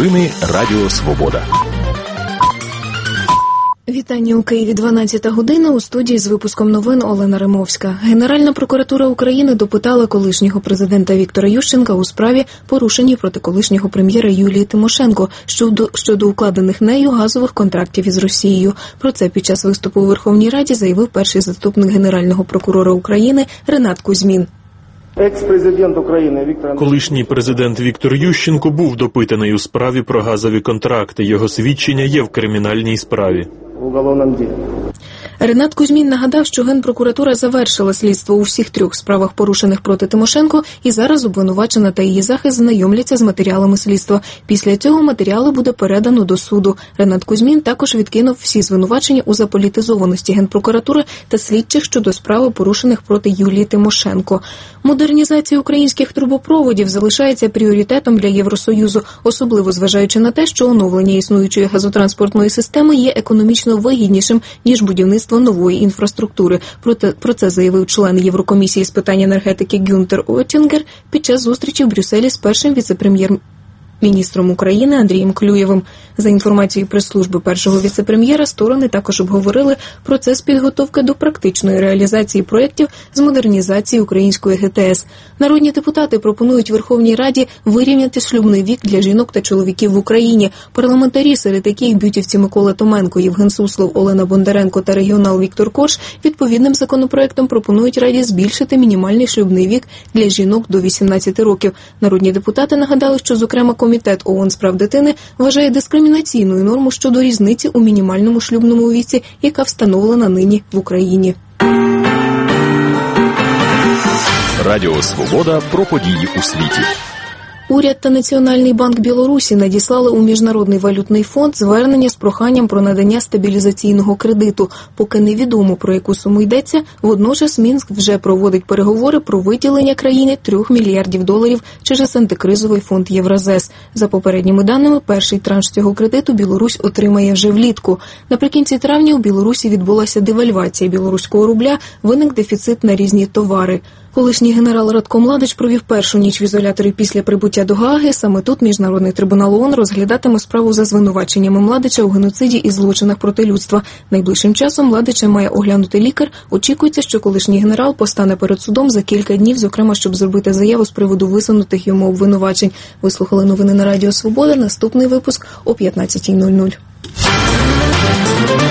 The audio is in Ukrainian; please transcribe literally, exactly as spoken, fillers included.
Новини Радіо Свобода. Вітання у Києві, дванадцята година, у студії з випуском новин Олена Римовська. Генеральна прокуратура України допитала колишнього президента Віктора Ющенка у справі, порушеній проти колишнього прем'єра Юлії Тимошенко щодо, щодо укладених нею газових контрактів із Росією. Про це під час виступу у Верховній Раді заявив перший заступник Генерального прокурора України Ренат Кузьмін. Екс-президент України Віктор... Колишній президент Віктор Ющенко був допитаний у справі про газові контракти. Його свідчення є в кримінальній справі. В уголовному ділі. Ренат Кузьмін нагадав, що Генпрокуратура завершила слідство у всіх трьох справах, порушених проти Тимошенко, і зараз обвинувачена та її захист знайомляться з матеріалами слідства. Після цього матеріали буде передано до суду. Ренат Кузьмін також відкинув всі звинувачення у заполітизованості Генпрокуратури та слідчих щодо справи, порушених проти Юлії Тимошенко. Модернізація українських трубопроводів залишається пріоритетом для Євросоюзу, особливо зважаючи на те, що оновлення існуючої газотранспортної системи є економічно вигіднішим, ніж будівництво нової інфраструктури. Про це заявив член Єврокомісії з питань енергетики Гюнтер Оттінгер під час зустрічі в Брюсселі з першим віце-прем'єром міністром України Андрієм Клюєвим. За інформацією прес-служби першого віце-прем'єра, сторони також обговорили процес підготовки до практичної реалізації проєктів з модернізації української ГТС. Народні депутати пропонують Верховній Раді вирівняти шлюбний вік для жінок та чоловіків в Україні. Парламентарі, серед яких бютівці Микола Томенко, Євген Суслов, Олена Бондаренко та регіонал Віктор Корж, відповідним законопроектом пропонують Раді збільшити мінімальний шлюбний вік для жінок до вісімнадцяти років. Народні депутати нагадали, що, зокрема, Комітет ООН з прав дитини вважає дискримінаційною норму щодо різниці у мінімальному шлюбному віці, яка встановлена нині в Україні. Радіо Свобода про події у світі. Уряд та Національний банк Білорусі надіслали у Міжнародний валютний фонд звернення з проханням про надання стабілізаційного кредиту. Поки невідомо, про яку суму йдеться, водночас Мінськ вже проводить переговори про виділення країни трьох мільярдів доларів через антикризовий фонд Євразес. За попередніми даними, перший транш цього кредиту Білорусь отримає вже влітку. Наприкінці травня у Білорусі відбулася девальвація білоруського рубля, виник дефіцит на різні товари. Колишній генерал Радко Младич провів першу ніч в ізоляторі після прибуття до Гааги. Саме тут Міжнародний трибунал ООН розглядатиме справу за звинуваченнями Младича у геноциді і злочинах проти людства. Найближчим часом Младича має оглянути лікар. Очікується, що колишній генерал постане перед судом за кілька днів, зокрема, щоб зробити заяву з приводу висунутих йому обвинувачень. Ви слухали новини на Радіо Свобода. Наступний випуск о п'ятнадцятій нуль нуль.